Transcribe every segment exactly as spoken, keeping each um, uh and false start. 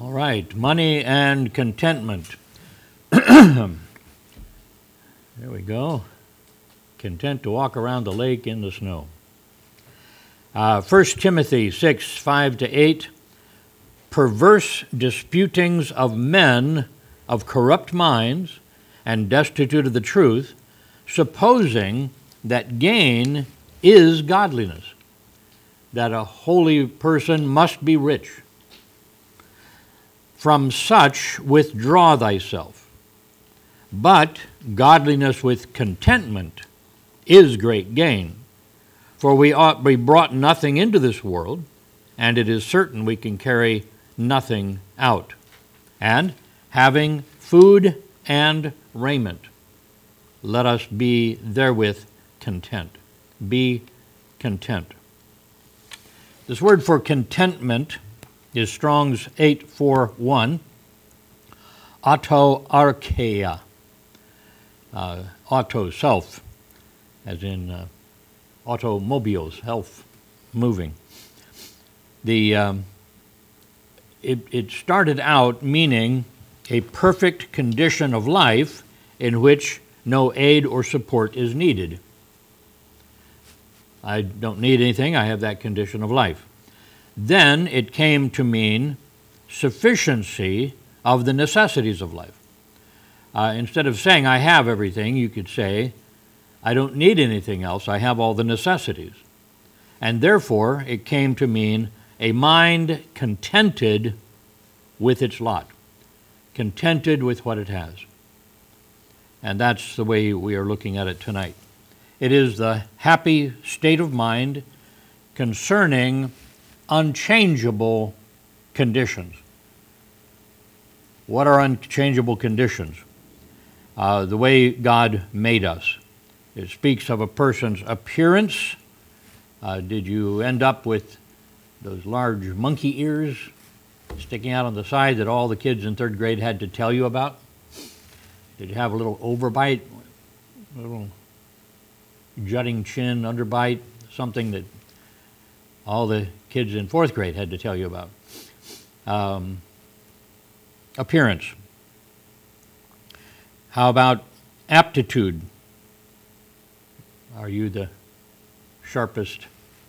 All right, money and contentment. There we go. Content to walk around the lake in the snow. Uh, First Timothy six, five to eight. Perverse disputings of men of corrupt minds and destitute of the truth, supposing that gain is godliness, that a holy person must be rich. From such withdraw thyself. But godliness with contentment is great gain. For we ought be brought nothing into this world, and it is certain we can carry nothing out. And having food and raiment, let us be therewith content. Be content. This word for contentment is Strong's eight forty-one, autoarcheia, uh, auto, self, as in uh, automobiles, self, moving. The um, it, it started out meaning a perfect condition of life in which no aid or support is needed. I don't need anything, I have that condition of life. Then it came to mean sufficiency of the necessities of life. Uh, instead of saying I have everything, you could say I don't need anything else, I have all the necessities. And therefore it came to mean a mind contented with its lot, contented with what it has. And that's the way we are looking at it tonight. It is the happy state of mind concerning unchangeable conditions. What are unchangeable conditions? Uh, the way God made us. It speaks of a person's appearance. Uh, did you end up with those large monkey ears sticking out on the side that all the kids in third grade had to tell you about? Did you have a little overbite, a little jutting chin, underbite, something that all the kids in fourth grade had to tell you about? Um, appearance. How about aptitude? Are you the sharpest,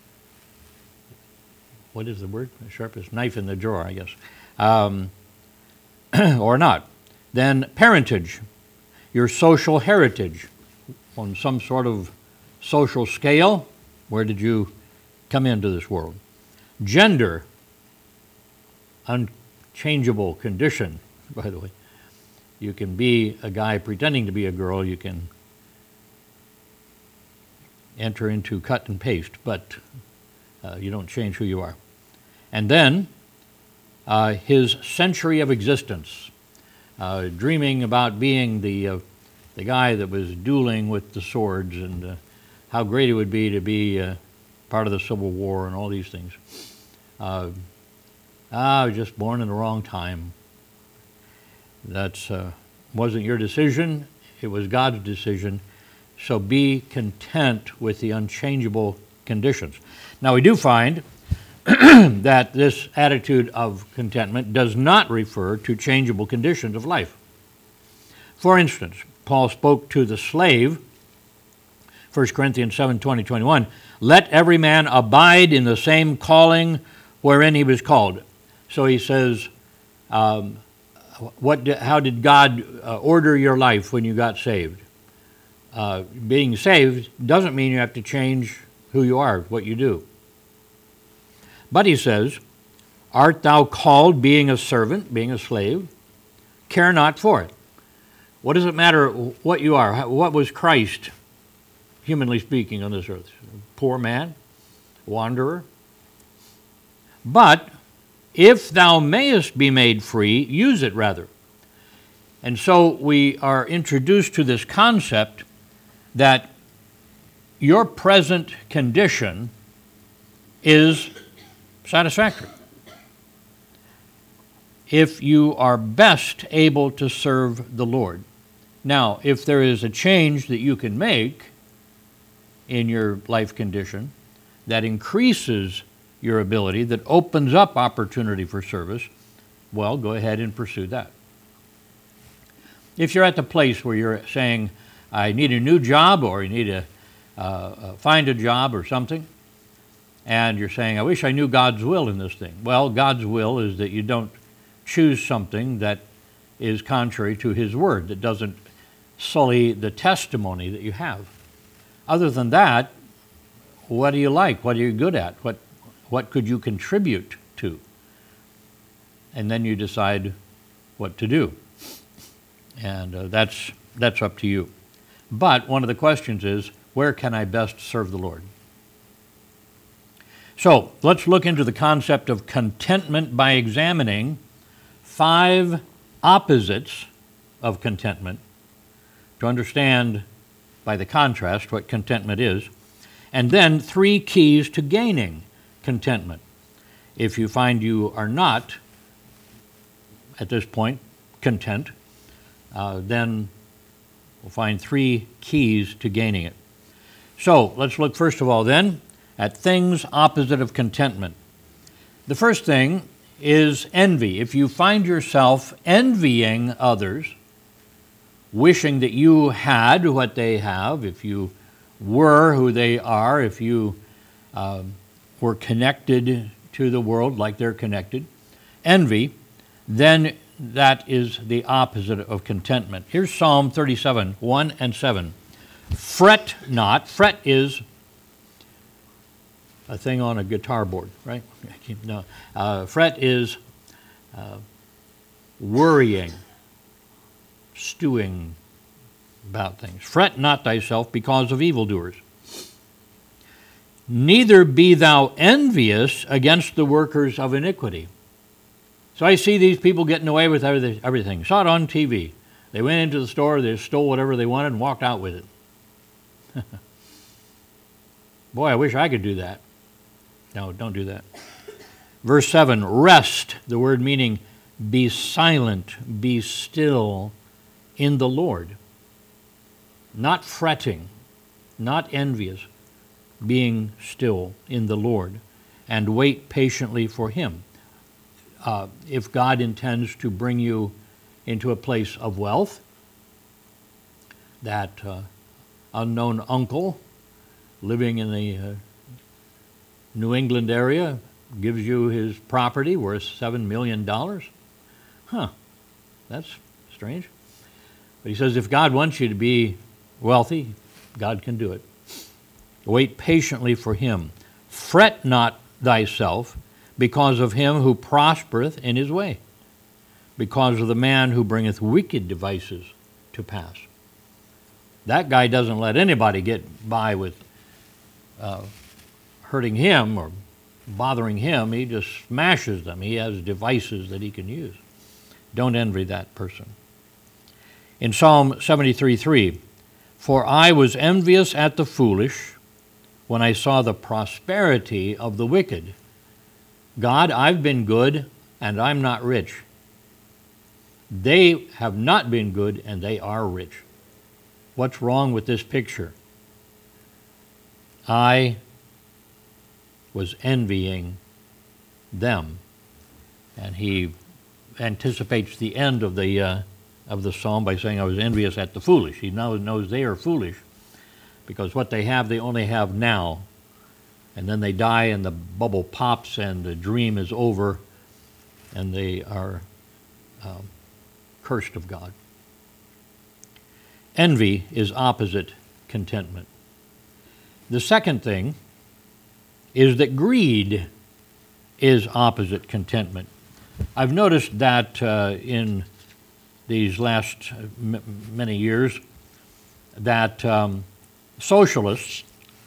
what is the word? The sharpest knife in the drawer, I guess. Um, or not. Then parentage, your social heritage on some sort of social scale. Where did you come into this world? Gender, unchangeable condition, by the way. You can be a guy pretending to be a girl. You can enter into cut and paste, but uh, you don't change who you are. And then uh, his century of existence, uh, dreaming about being the uh, the guy that was dueling with the swords, and uh, how great it would be to be uh, part of the Civil War and all these things. Uh, I was just born in the wrong time. That uh, wasn't your decision. It was God's decision. So be content with the unchangeable conditions. Now we do find that this attitude of contentment does not refer to changeable conditions of life. For instance, Paul spoke to the slave, First Corinthians seven, twenty, twenty-one, let every man abide in the same calling wherein he was called. So he says, um, what? Did, how did God uh, order your life when you got saved? Uh, being saved doesn't mean you have to change who you are, what you do. But he says, art thou called, being a servant, being a slave? Care not for it. What does it matter what you are? What was Christ, humanly speaking, on this earth? Poor man? Wanderer? But if thou mayest be made free, use it rather. And so we are introduced to this concept that your present condition is satisfactory if you are best able to serve the Lord. Now, if there is a change that you can make in your life condition that increases your ability, that opens up opportunity for service, well, go ahead and pursue that. If you're at the place where you're saying, I need a new job, or you need to uh, uh, find a job or something, and you're saying, I wish I knew God's will in this thing. Well, God's will is that you don't choose something that is contrary to His Word, that doesn't sully the testimony that you have. Other than that, what do you like? What are you good at? What, what could you contribute to? And then you decide what to do. And uh, that's, that's up to you. But one of the questions is, where can I best serve the Lord? So let's look into the concept of contentment by examining five opposites of contentment to understand by the contrast what contentment is, and then three keys to gaining contentment. If you find you are not, at this point, content, uh, then we'll find three keys to gaining it. So let's look first of all then at things opposite of contentment. The first thing is envy. If you find yourself envying others, wishing that you had what they have, if you were who they are, if you uh, were connected to the world like they're connected, envy, then that is the opposite of contentment. Here's Psalm thirty-seven, one and seven. Fret not. Fret is a thing on a guitar board, right? No. Uh, fret is uh, worrying, stewing about things. Fret not thyself because of evildoers. Neither be thou envious against the workers of iniquity. So I see these people getting away with everything. Saw it on T V. They went into the store, they stole whatever they wanted and walked out with it. Boy, I wish I could do that. No, don't do that. Verse seven, rest, the word meaning be silent, be still in the Lord. Not fretting, not envious, being still in the Lord, and wait patiently for Him. Uh, if God intends to bring you into a place of wealth, that uh, unknown uncle living in the uh, New England area gives you his property worth seven million dollars. Huh, that's strange. But he says if God wants you to be wealthy, God can do it. Wait patiently for Him. Fret not thyself because of him who prospereth in his way, because of the man who bringeth wicked devices to pass. That guy doesn't let anybody get by with uh, hurting him or bothering him. He just smashes them. He has devices that he can use. Don't envy that person. In Psalm seventy-three three, for I was envious at the foolish when I saw the prosperity of the wicked. God, I've been good and I'm not rich. They have not been good and they are rich. What's wrong with this picture? I was envying them. And he anticipates the end of the uh, of the psalm by saying, I was envious at the foolish. He now knows they are foolish because what they have, they only have now. And then they die and the bubble pops and the dream is over and they are um, cursed of God. Envy is opposite contentment. The second thing is that greed is opposite contentment. I've noticed that uh, in these last m- many years that um, socialists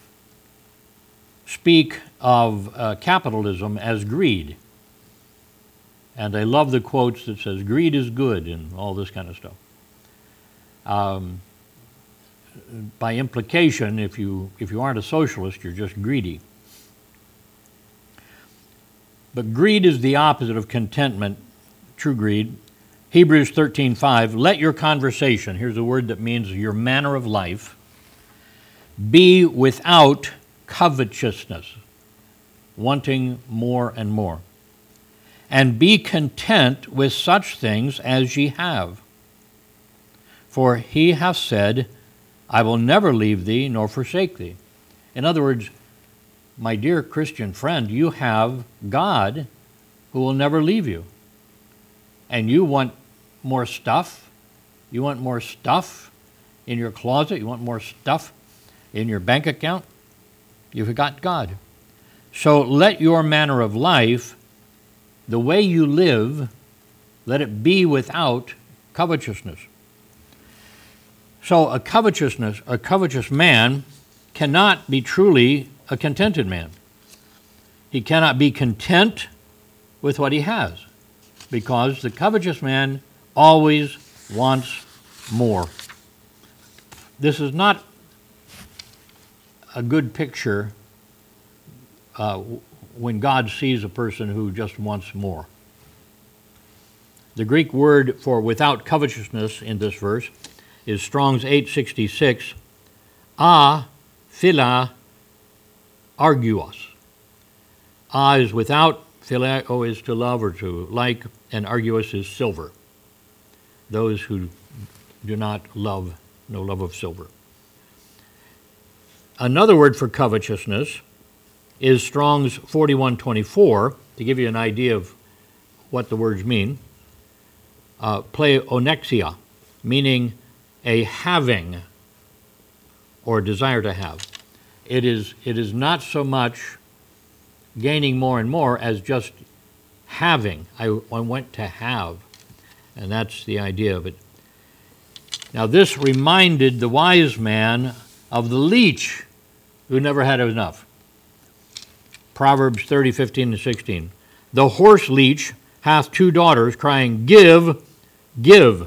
speak of uh, capitalism as greed. And I love the quotes that says, greed is good and all this kind of stuff. Um, by implication, if you if you aren't a socialist, you're just greedy. But greed is the opposite of contentment, true greed. Hebrews thirteen five, let your conversation, here's a word that means your manner of life, be without covetousness, wanting more and more. and be content with such things as ye have. For he hath said, I will never leave thee nor forsake thee. In other words, my dear Christian friend, you have God who will never leave you. And you want more stuff? You want more stuff in your closet? You want more stuff in your bank account? You've got God. So let your manner of life, the way you live, let it be without covetousness. So a covetousness, a covetous man cannot be truly a contented man. He cannot be content with what he has, because the covetous man always wants more. This is not a good picture uh, when God sees a person who just wants more. The Greek word for without covetousness in this verse is Strong's eight sixty-six, a phila arguos. A is without, phileo is to love or to like, and arguos is silver. Those who do not love, no love of silver. Another word for covetousness is Strong's forty-one twenty-four, to give you an idea of what the words mean. Uh, pleonexia, meaning a having or desire to have. It is, it is not so much gaining more and more as just having. I, I want to have, and that's the idea of it. Now this reminded the wise man of the leech who never had enough. Proverbs thirty, fifteen and sixteen. The horse leech hath two daughters, crying, Give, give.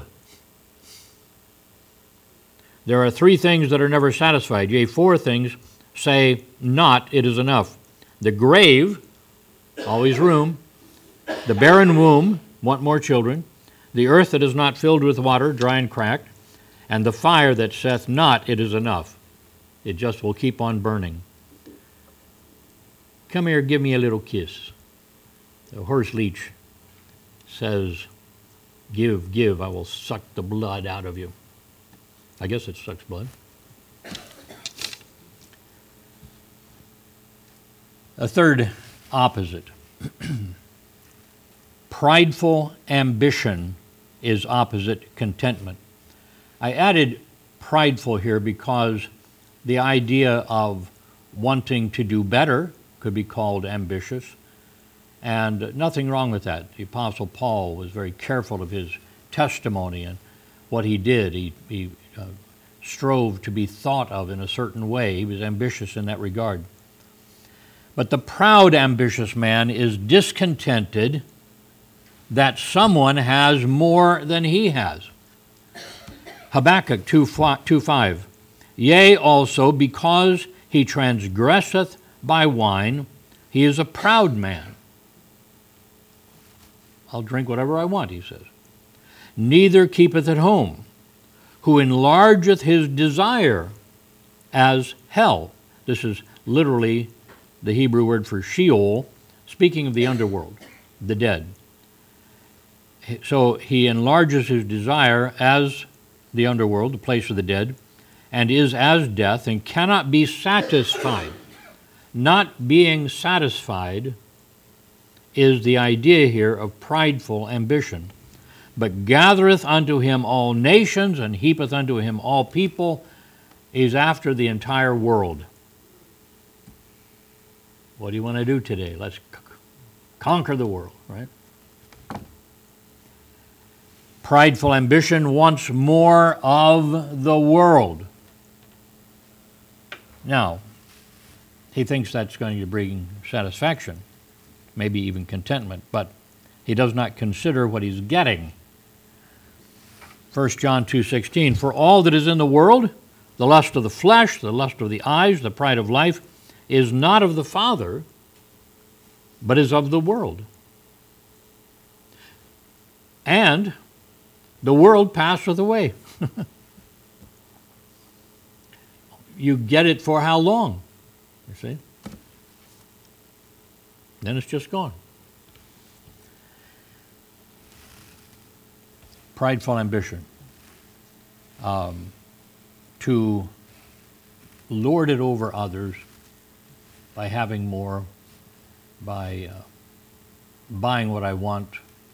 There are three things that are never satisfied. Yea, four things say not, it is enough. The grave, always room. The barren womb, want more children. The earth that is not filled with water, dry and cracked. And the fire that saith not, it is enough. It just will keep on burning. Come here, give me a little kiss. The horse leech says, Give, give, I will suck the blood out of you. I guess it sucks blood. A third opposite. Prideful ambition is opposite contentment. I added prideful here because the idea of wanting to do better could be called ambitious, and nothing wrong with that. The Apostle Paul was very careful of his testimony and what he did. He, he uh, strove to be thought of in a certain way. He was ambitious in that regard. But the proud, ambitious man is discontented that someone has more than he has. Habakkuk two five. Yea, also, because he transgresseth by wine, he is a proud man. I'll drink whatever I want, he says. Neither keepeth at home, who enlargeth his desire as hell. This is literally the Hebrew word for Sheol, speaking of the underworld, the dead. So he enlarges his desire as the underworld, the place of the dead, and is as death, and cannot be satisfied. Not being satisfied is the idea here of prideful ambition. But gathereth unto him all nations, and heapeth unto him all people. He's after the entire world. What do you want to do today? Let's c- conquer the world, right? Prideful ambition wants more of the world. Now, he thinks that's going to bring satisfaction, maybe even contentment, but he does not consider what he's getting. First John two sixteen, for all that is in the world, the lust of the flesh, the lust of the eyes, the pride of life, is not of the Father, but is of the world. And the world passeth away. You get it for how long? You see? Then it's just gone. prideful ambition, um, to lord it over others by having more, by uh, buying what I want.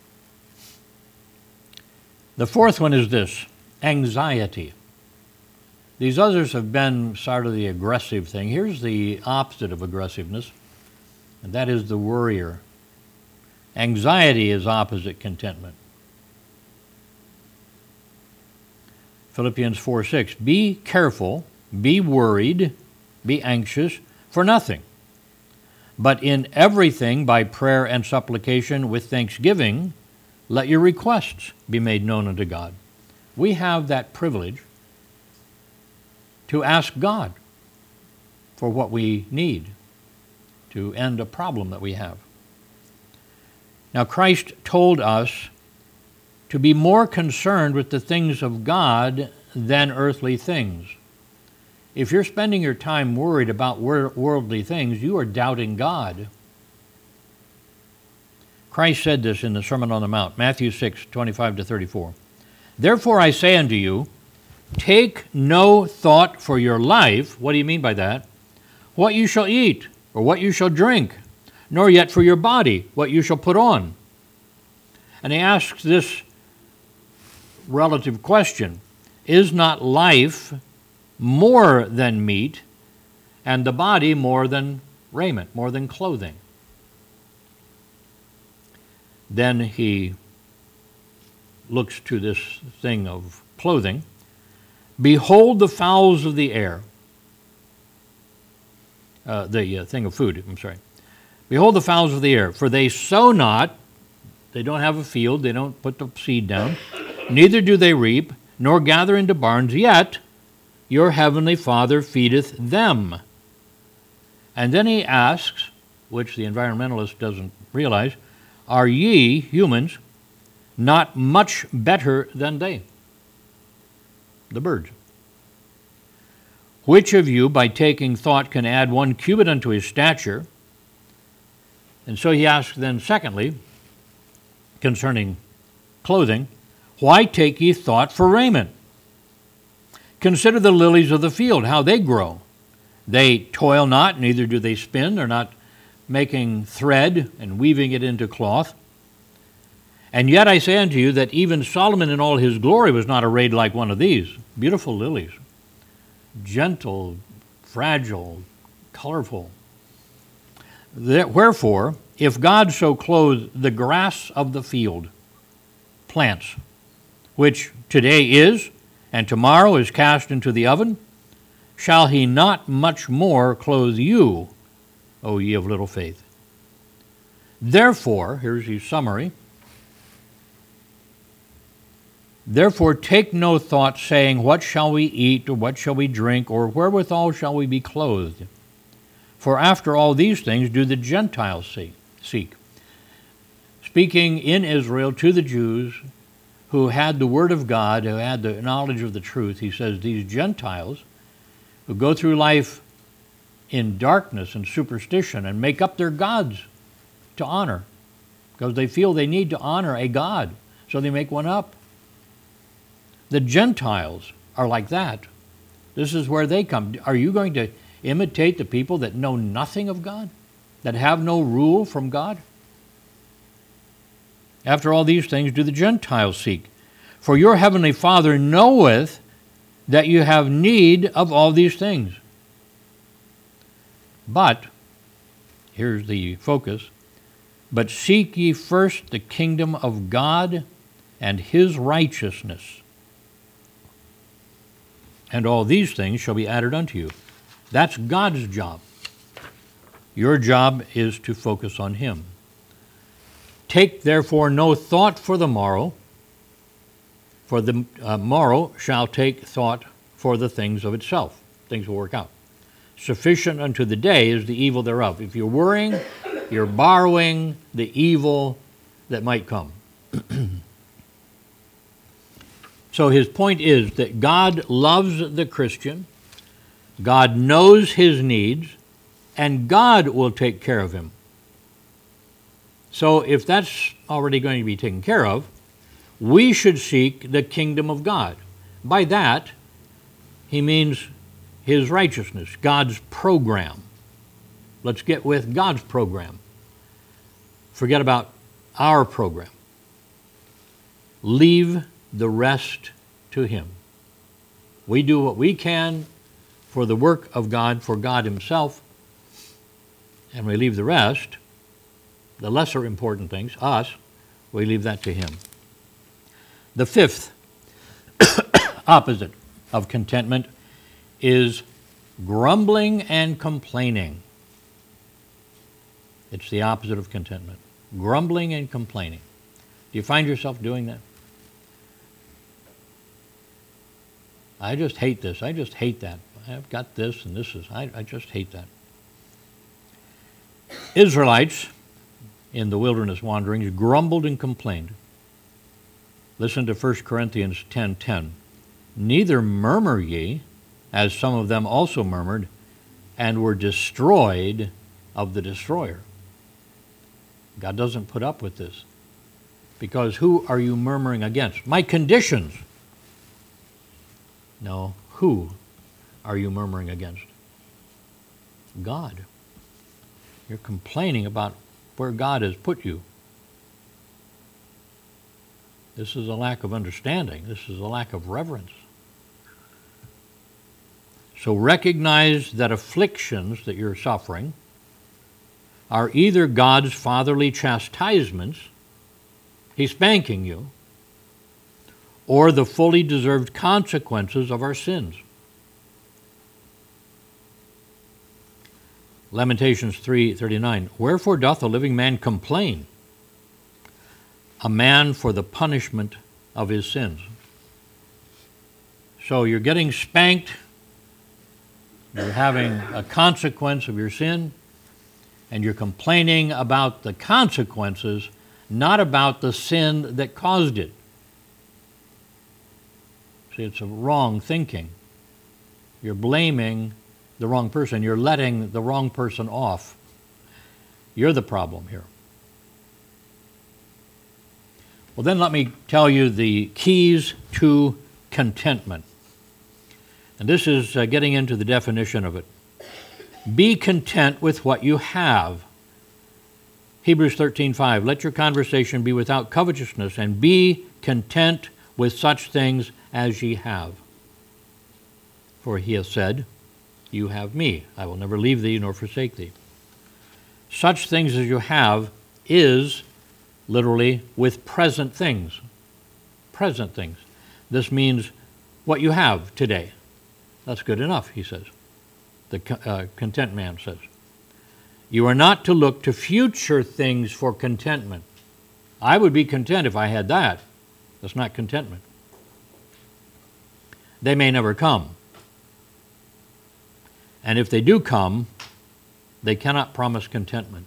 The fourth one is this, anxiety. These others have been sort of the aggressive thing. Here's the opposite of aggressiveness, and that is the worrier. Anxiety is opposite contentment. Philippians four six, be careful, be worried, be anxious for nothing, but in everything by prayer and supplication with thanksgiving, let your requests be made known unto God. We have that privilege to ask God for what we need to end a problem that we have. Now, Christ told us to be more concerned with the things of God than earthly things. If you're spending your time worried about worldly things, you are doubting God. Christ said this in the Sermon on the Mount, Matthew six, twenty-five to thirty-four. Therefore I say unto you, take no thought for your life. What do you mean by that? What you shall eat, or what you shall drink, nor yet for your body, what you shall put on. And he asks this relative question, is not life more than meat, and the body more than raiment, more than clothing? Then he looks to this thing of clothing. Behold the fowls of the air. Uh, the uh, thing of food, I'm sorry. Behold the fowls of the air, for they sow not, they don't have a field, they don't put the seed down, neither do they reap, nor gather into barns, yet your heavenly Father feedeth them. And then he asks, which the environmentalist doesn't realize, are ye, humans, not much better than they, the birds? Which of you, by taking thought, can add one cubit unto his stature? And so he asks then, secondly, concerning clothing, why take ye thought for raiment? Consider the lilies of the field, how they grow. They toil not, neither do they spin. They're not making thread and weaving it into cloth. And yet I say unto you that even Solomon in all his glory was not arrayed like one of these. Beautiful lilies, gentle, fragile, colorful. Wherefore, if God so clothe the grass of the field, plants, which today is, and tomorrow is cast into the oven, shall he not much more clothe you, O ye of little faith? Therefore, here's his summary, therefore take no thought, saying, what shall we eat, or what shall we drink, or wherewithal shall we be clothed? For after all these things do the Gentiles seek. Speaking in Israel to the Jews who had the Word of God, who had the knowledge of the truth, he says, these Gentiles who go through life in darkness and superstition and make up their gods to honor, because they feel they need to honor a god, so they make one up. The Gentiles are like that. This is where they come. Are you going to imitate the people that know nothing of God, that have no rule from God? After all these things do the Gentiles seek. For your heavenly Father knoweth that you have need of all these things. But, here's the focus, but seek ye first the kingdom of God and his righteousness, and all these things shall be added unto you. That's God's job. Your job is to focus on him. Take therefore no thought for the morrow, for the uh, morrow shall take thought for the things of itself. Things will work out. Sufficient unto the day is the evil thereof. If you're worrying, you're borrowing the evil that might come. So his point is that God loves the Christian, God knows his needs, and God will take care of him. So if that's already going to be taken care of, we should seek the kingdom of God. By that, he means his righteousness, God's program. Let's get with God's program. Forget about our program. Leave the rest to him. We do what we can for the work of God, for God himself, and we leave the rest, the lesser important things, us, we leave that to him. The fifth opposite of contentment is grumbling and complaining. It's the opposite of contentment. Grumbling and complaining. Do you find yourself doing that? I just hate this. I just hate that. I've got this and this is, I, I just hate that. Israelites in the wilderness wanderings grumbled and complained. Listen to First Corinthians ten ten. Neither murmur ye, as some of them also murmured, and were destroyed of the destroyer. God doesn't put up with this. Because who are you murmuring against? My conditions. No, who are you murmuring against? God. You're complaining about where God has put you. This is a lack of understanding. This is a lack of reverence. So recognize that afflictions that you're suffering are either God's fatherly chastisements, he's spanking you, or the fully deserved consequences of our sins. Lamentations three thirty-nine. Wherefore doth a living man complain? A man for the punishment of his sins. So you're getting spanked, you're having a consequence of your sin, and you're complaining about the consequences, not about the sin that caused it. See, it's a wrong thinking. You're blaming the wrong person. You're letting the wrong person off. You're the problem here. Well, then let me tell you the keys to contentment. And this is uh, getting into the definition of it. Be content with what you have. Hebrews thirteen five. Let your conversation be without covetousness, and be content with such things as ye have. For he hath said, you have me. I will never leave thee nor forsake thee. Such things as you have is literally with present things. Present things. This means what you have today. That's good enough, he says. The uh, content man says. You are not to look to future things for contentment. I would be content if I had that. That's not contentment. They may never come. And if they do come, they cannot promise contentment.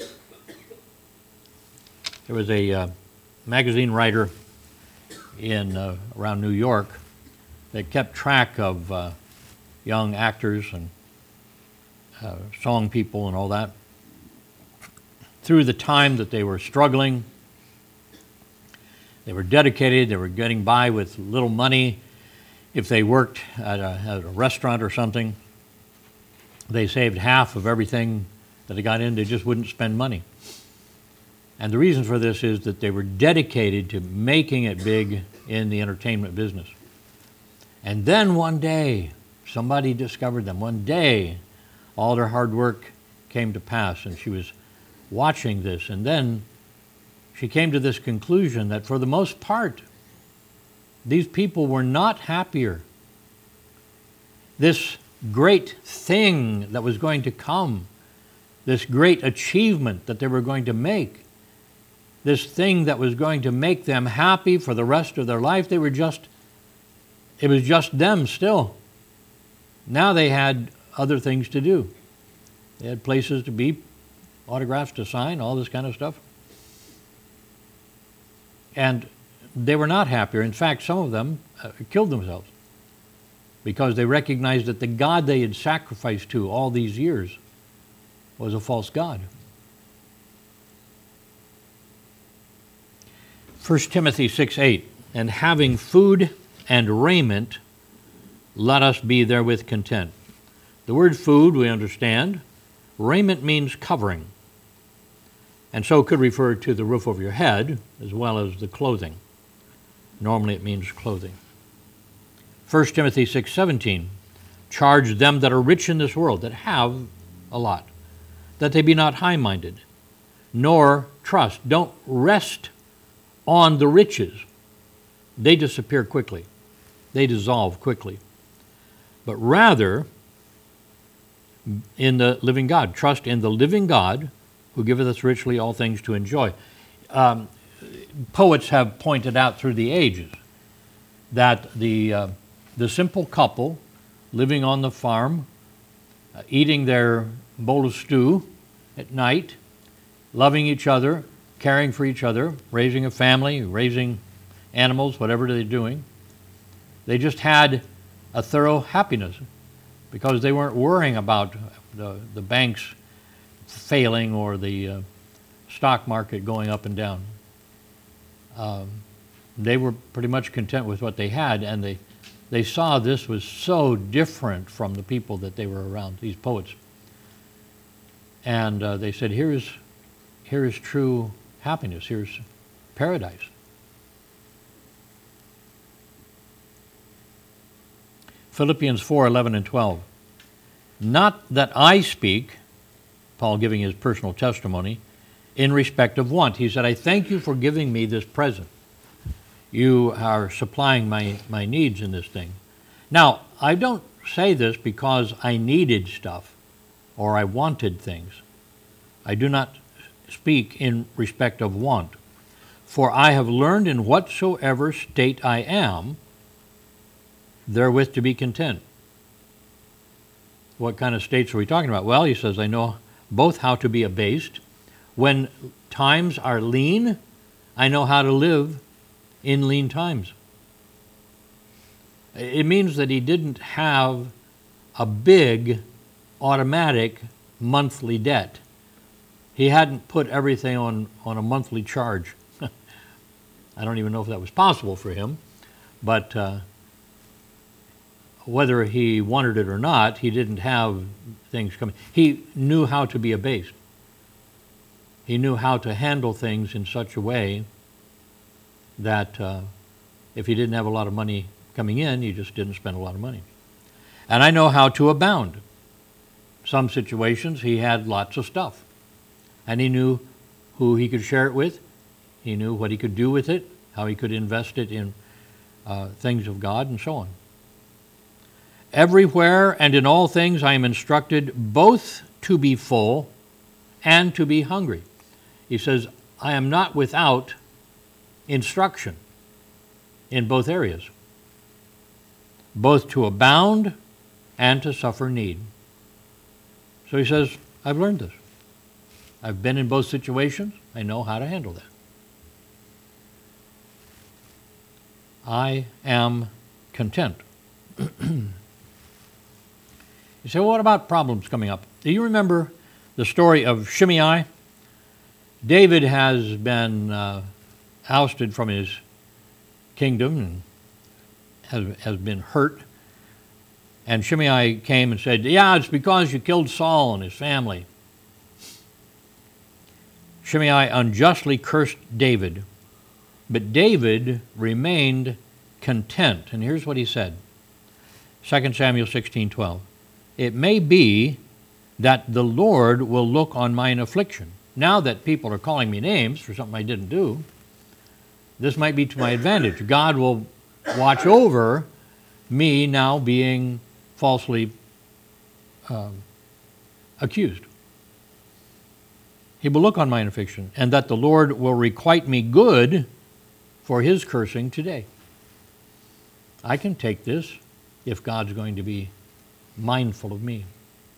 There was a uh, magazine writer in uh, around New York that kept track of uh, young actors and uh, song people and all that through the time that they were struggling. They were dedicated. They were getting by with little money. If they worked at a, at a restaurant or something, they saved half of everything that they got in. They just wouldn't spend money. And the reason for this is that they were dedicated to making it big in the entertainment business. And then one day, somebody discovered them. One day, all their hard work came to pass, and she was watching this. And then she came to this conclusion that for the most part, these people were not happier. This great thing that was going to come, this great achievement that they were going to make, this thing that was going to make them happy for the rest of their life, they were just, it was just them still. Now they had other things to do. They had places to be, autographs to sign, all this kind of stuff. And they were not happier. In fact, some of them uh, killed themselves because they recognized that the God they had sacrificed to all these years was a false God. First Timothy six eight, and having food and raiment, let us be therewith content. The word food we understand. Raiment means covering, and so could refer to the roof over your head as well as the clothing. Normally it means clothing. First Timothy six seventeen, charge them that are rich in this world, that have a lot, that they be not high-minded, nor trust. Don't rest on the riches. They disappear quickly. They dissolve quickly. But rather, in the living God. Trust in the living God who giveth us richly all things to enjoy. Um, poets have pointed out through the ages that the, uh, the simple couple living on the farm, uh, eating their bowl of stew at night, loving each other, caring for each other, raising a family, raising animals, whatever they're doing, they just had a thorough happiness because they weren't worrying about the, the banks failing or the uh, stock market going up and down. Um, they were pretty much content with what they had, and they, they saw this was so different from the people that they were around, these poets. And uh, they said, here is, here is true happiness, here's paradise. Philippians four eleven and twelve. Not that I speak, Paul giving his personal testimony, in respect of want. He said, I thank you for giving me this present. You are supplying my, my needs in this thing. Now, I don't say this because I needed stuff or I wanted things. I do not speak in respect of want. For I have learned in whatsoever state I am, therewith to be content. What kind of states are we talking about? Well, he says, I know both how to be abased. When times are lean, I know how to live in lean times. It means that he didn't have a big automatic monthly debt. He hadn't put everything on, on a monthly charge. I don't even know if that was possible for him, but uh, whether he wanted it or not, he didn't have things coming. He knew how to be abased. He knew how to handle things in such a way that uh, if he didn't have a lot of money coming in, he just didn't spend a lot of money. And I know how to abound. Some situations he had lots of stuff, and he knew who he could share it with. He knew what he could do with it, how he could invest it in uh, things of God, and so on. Everywhere and in all things I am instructed both to be full and to be hungry. He says, I am not without instruction in both areas, both to abound and to suffer need. So he says, I've learned this. I've been in both situations. I know how to handle that. I am content. You say, well, what about problems coming up? Do you remember the story of Shimei? David has been uh, ousted from his kingdom and has, has been hurt. And Shimei came and said, yeah, it's because you killed Saul and his family. Shimei unjustly cursed David, but David remained content. And here's what he said, Second Samuel sixteen twelve. It may be that the Lord will look on mine affliction. Now that people are calling me names for something I didn't do, this might be to my advantage. God will watch over me now being falsely um, accused. He will look on mine affliction, and that the Lord will requite me good for his cursing today. I can take this if God's going to be mindful of me.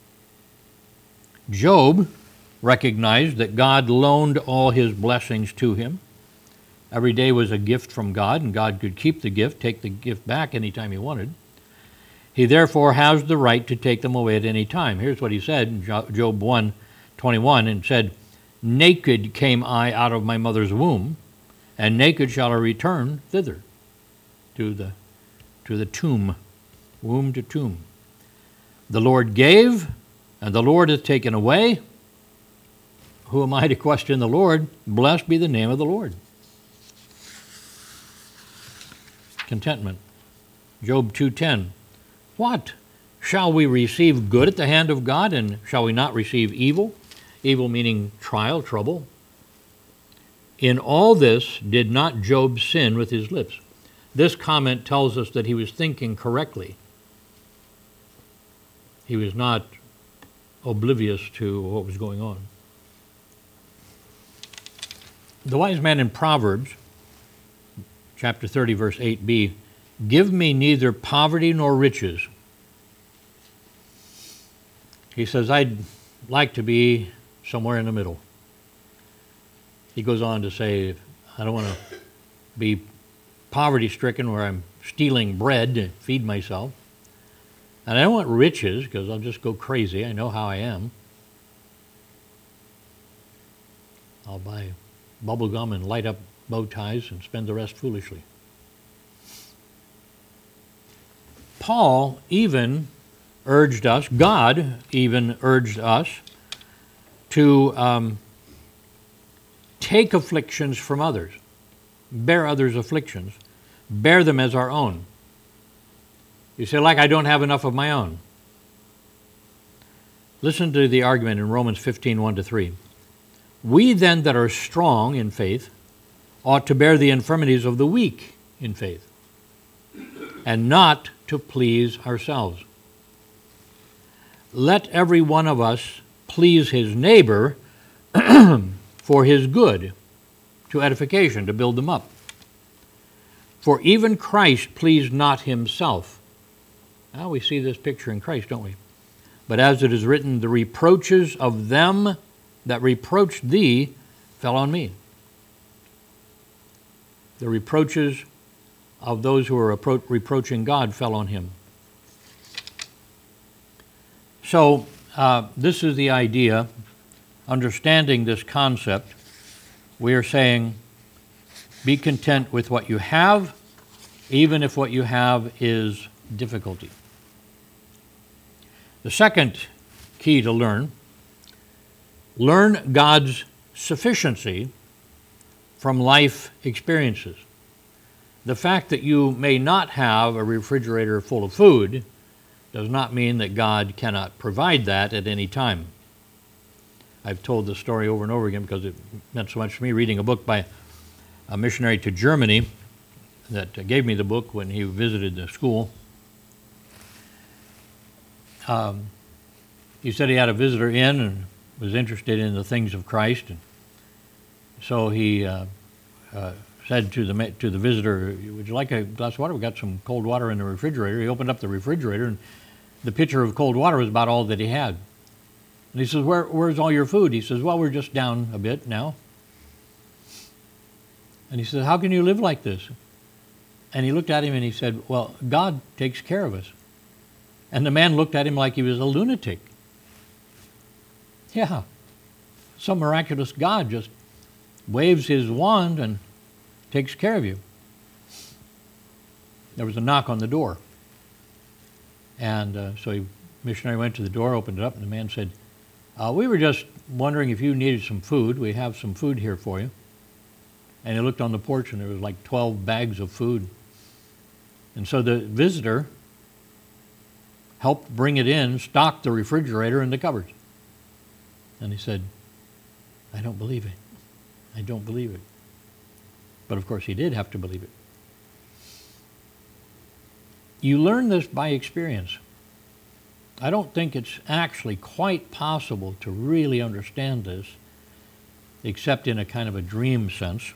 Job recognized that God loaned all his blessings to him. Every day was a gift from God, and God could keep the gift, take the gift back anytime he wanted. He therefore has the right to take them away at any time. Here's what he said in Job one twenty-one, and said, naked came I out of my mother's womb, and naked shall I return thither, to the, to the tomb, womb to tomb. The Lord gave, and the Lord hath taken away. Who am I to question the Lord? Blessed be the name of the Lord. Contentment. Job two ten. What? Shall we receive good at the hand of God, and shall we not receive evil? Evil meaning trial, trouble. In all this did not Job sin with his lips. This comment tells us that he was thinking correctly. He was not oblivious to what was going on. The wise man in Proverbs, chapter thirty, verse eight b, give me neither poverty nor riches. He says, I'd like to be somewhere in the middle. He goes on to say, I don't want to be poverty-stricken where I'm stealing bread to feed myself. And I don't want riches because I'll just go crazy. I know how I am. I'll buy bubble gum and light up bow ties and spend the rest foolishly. Paul even urged us, God even urged us to um, take afflictions from others, bear others' afflictions, bear them as our own. You say, like I don't have enough of my own. Listen to the argument in Romans fifteen, one to three. We then that are strong in faith ought to bear the infirmities of the weak in faith, and not to please ourselves. Let every one of us please his neighbor for his good, to edification, to build them up. For even Christ pleased not himself. Now we see this picture in Christ, don't we? But as it is written, the reproaches of them that reproached thee fell on me. The reproaches of those who were appro- reproaching God fell on him. So uh, this is the idea. Understanding this concept, we are saying, be content with what you have, even if what you have is difficulty. The second key to learn, learn God's sufficiency from life experiences. The fact that you may not have a refrigerator full of food does not mean that God cannot provide that at any time. I've told this story over and over again because it meant so much to me, reading a book by a missionary to Germany that gave me the book when he visited the school. Um, he said he had a visitor in and was interested in the things of Christ, and so he uh, uh, said to the to the visitor, "Would you like a glass of water? We've got some cold water in the refrigerator." He opened up the refrigerator, and the pitcher of cold water was about all that he had. And he says, Where, where's all your food? He says, well, we're just down a bit now. And he says, how can you live like this? And he looked at him and he said, well, God takes care of us. And the man looked at him like he was a lunatic. Yeah, some miraculous God just waves his wand and takes care of you. There was a knock on the door. And uh, so the missionary went to the door, opened it up, and the man said, uh, we were just wondering if you needed some food. We have some food here for you. And he looked on the porch, and there was like twelve bags of food. And so the visitor helped bring it in, stocked the refrigerator and the cupboards. And he said, I don't believe it. I don't believe it. But of course he did have to believe it. You learn this by experience. I don't think it's actually quite possible to really understand this, except in a kind of a dream sense.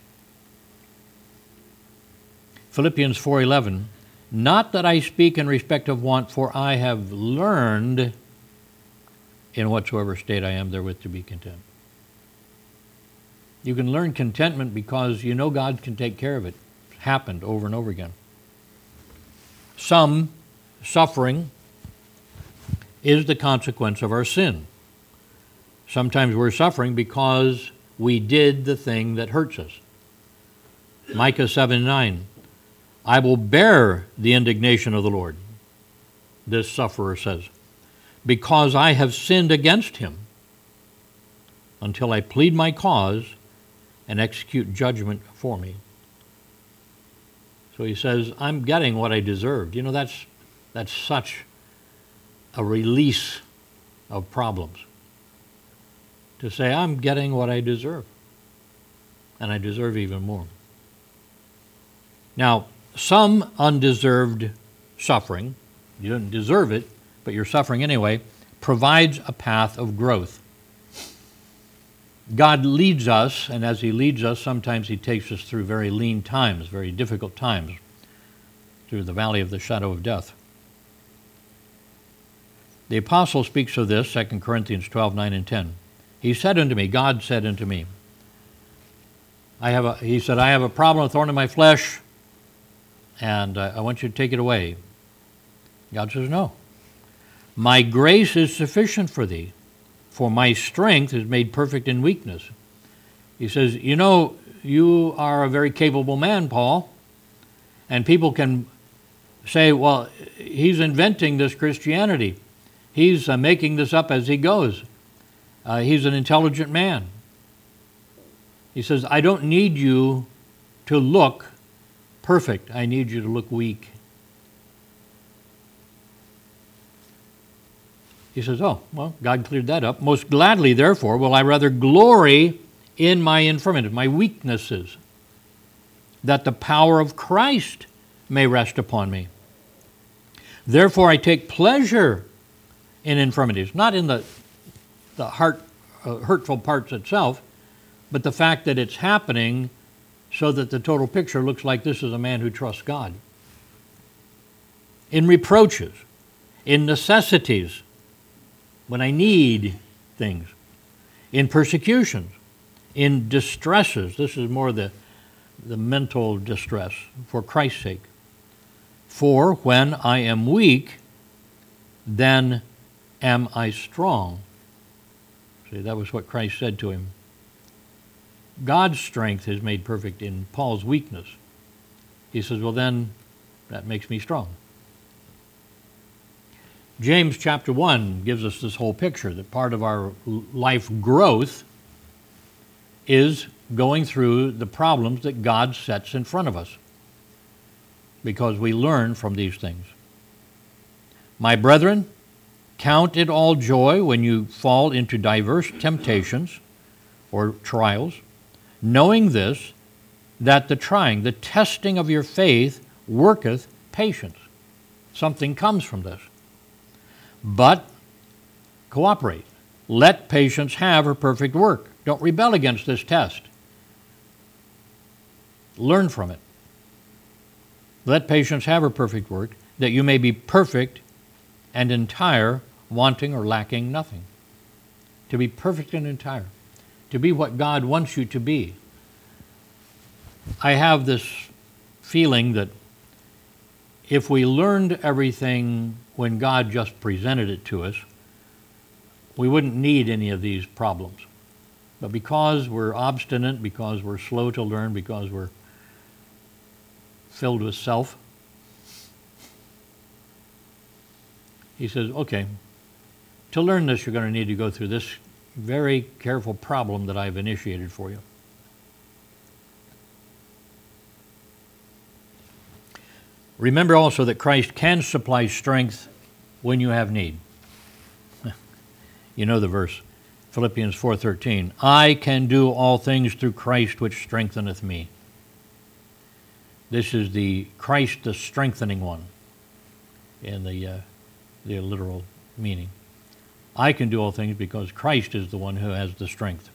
Philippians four eleven, not that I speak in respect of want, for I have learned in whatsoever state I am therewith to be content. You can learn contentment because you know God can take care of it. It's happened over and over again. Some suffering is the consequence of our sin. Sometimes we're suffering because we did the thing that hurts us. Micah seven nine, I will bear the indignation of the Lord, this sufferer says, because I have sinned against him, until I plead my cause and execute judgment for me. So he says, I'm getting what I deserved. You know, that's that's such a release of problems. To say, I'm getting what I deserve. And I deserve even more. Now, some undeserved suffering, you didn't deserve it, but you're suffering anyway, provides a path of growth. God leads us, and as he leads us, sometimes he takes us through very lean times, very difficult times, through the valley of the shadow of death. The apostle speaks of this, Second Corinthians twelve nine and ten. He said unto me, God said unto me, I have a, he said, I have a problem, a thorn in my flesh, and uh, I want you to take it away. God says, no. My grace is sufficient for thee, for my strength is made perfect in weakness. He says, you know, you are a very capable man, Paul, and people can say, well, he's inventing this Christianity. He's uh, making this up as he goes. Uh, he's an intelligent man. He says, I don't need you to look perfect. I need you to look weak. He says, oh, well, God cleared that up. Most gladly, therefore, will I rather glory in my infirmities, my weaknesses, that the power of Christ may rest upon me. Therefore, I take pleasure in infirmities, not in the, the heart, uh, hurtful parts itself, but the fact that it's happening so that the total picture looks like this is a man who trusts God. In reproaches, in necessities, when I need things, in persecutions, in distresses. This is more the, the mental distress, for Christ's sake. For when I am weak, then am I strong. See, that was what Christ said to him. God's strength is made perfect in Paul's weakness. He says, well then, that makes me strong. James chapter one gives us this whole picture that part of our life growth is going through the problems that God sets in front of us, because we learn from these things. My brethren, count it all joy when you fall into diverse temptations or trials, knowing this, that the trying, the testing of your faith worketh patience. Something comes from this. But cooperate. Let patience have her perfect work. Don't rebel against this test. Learn from it. Let patience have her perfect work, that you may be perfect and entire, wanting or lacking nothing. To be perfect and entire. To be what God wants you to be. I have this feeling that if we learned everything when God just presented it to us, we wouldn't need any of these problems. But because we're obstinate, because we're slow to learn, because we're filled with self, he says, okay, to learn this, you're going to need to go through this very careful problem that I've initiated for you. Remember also that Christ can supply strength when you have need. You know the verse, Philippians four thirteen. I can do all things through Christ which strengtheneth me. This is the Christ, the strengthening one, in the, uh, the literal meaning. I can do all things because Christ is the one who has the strength.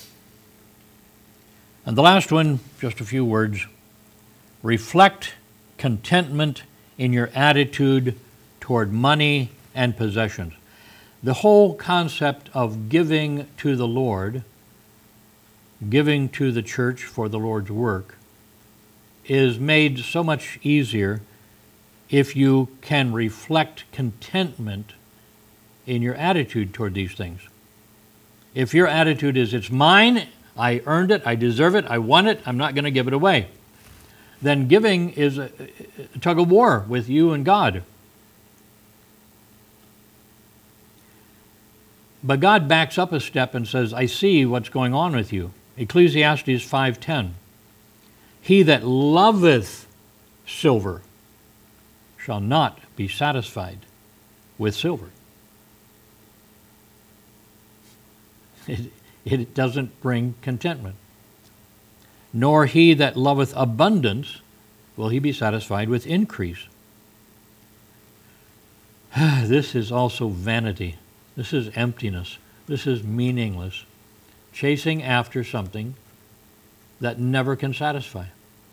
And the last one, just a few words. Reflect contentment in your attitude toward money and possessions. The whole concept of giving to the Lord, giving to the church for the Lord's work, is made so much easier if you can reflect contentment in your attitude toward these things. If your attitude is, it's mine, I earned it, I deserve it, I want it, I'm not going to give it away. then giving is a, a tug of war with you and God. But God backs up a step and says, I see what's going on with you. Ecclesiastes five ten. He that loveth silver shall not be satisfied with silver. It, it doesn't bring contentment. Nor he that loveth abundance will he be satisfied with increase. This is also vanity. This is emptiness. This is meaningless. Chasing after something that never can satisfy.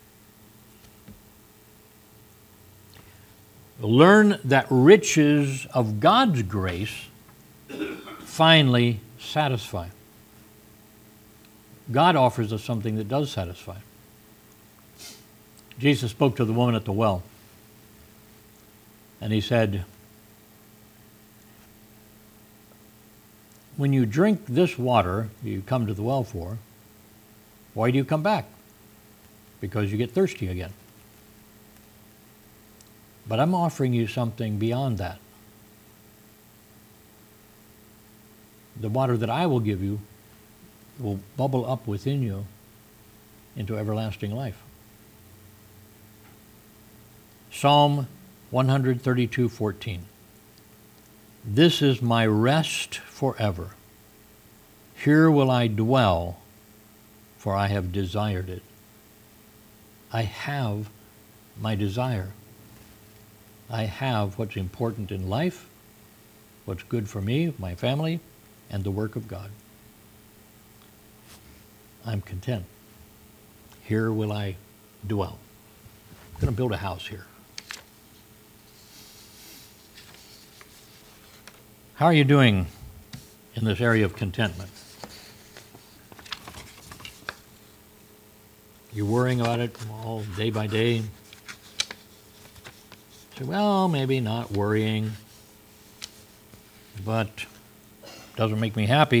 Learn that riches of God's grace finally satisfy. God offers us something that does satisfy. Jesus spoke to the woman at the well, and he said, when you drink this water you come to the well for, why do you come back? Because you get thirsty again. But I'm offering you something beyond that. The water that I will give you will bubble up within you into everlasting life. Psalm one thirty-two fourteen. This is my rest forever. Here will I dwell, for I have desired it. I have my desire. I have what's important in life, what's good for me, my family, and the work of God. I'm content. Here will I dwell. I'm going to build a house here. How are you doing in this area of contentment? You're worrying about it all day by day? Say, well, maybe not worrying, but doesn't make me happy.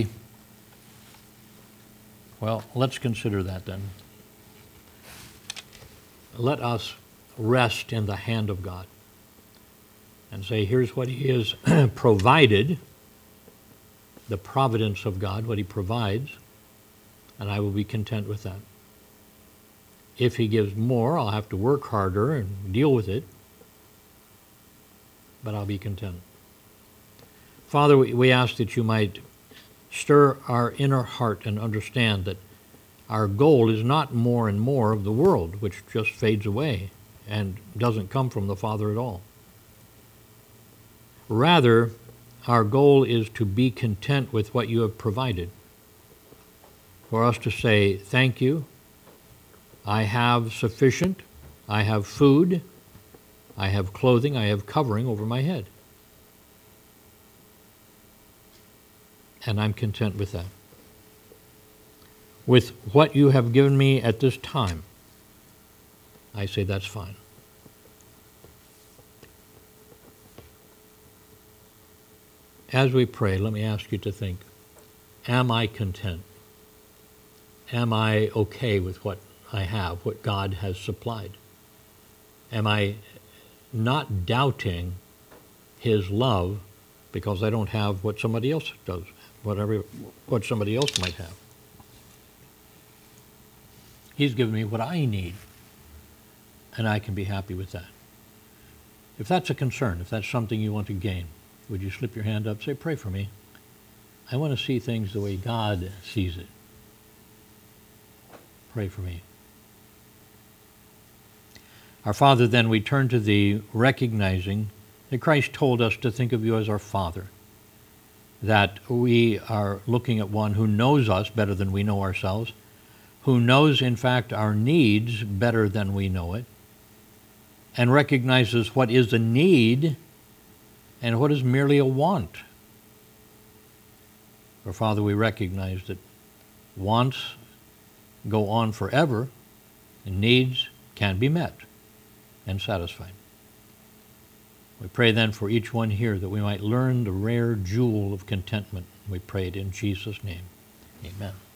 Well, let's consider that then. Let us rest in the hand of God and say, here's what he has provided, the providence of God, what he provides, and I will be content with that. If he gives more, I'll have to work harder and deal with it, but I'll be content. Father, we ask that you might stir our inner heart and understand that our goal is not more and more of the world, which just fades away and doesn't come from the Father at all. Rather, our goal is to be content with what you have provided. For us to say, thank you, I have sufficient, I have food, I have clothing, I have covering over my head. And I'm content with that. With what you have given me at this time, I say that's fine. As we pray, let me ask you to think, am I content? Am I okay with what I have, what God has supplied? Am I not doubting his love because I don't have what somebody else does, whatever, what somebody else might have? He's given me what I need, and I can be happy with that. If that's a concern, if that's something you want to gain, would you slip your hand up, say, pray for me. I want to see things the way God sees it. Pray for me. Our Father, then we turn to thee, recognizing that Christ told us to think of you as our Father, that we are looking at one who knows us better than we know ourselves, who knows, in fact, our needs better than we know it, and recognizes what is a need and what is merely a want. For Father, we recognize that wants go on forever, and needs can be met and satisfied. We pray then for each one here that we might learn the rare jewel of contentment. We pray it in Jesus' name. Amen.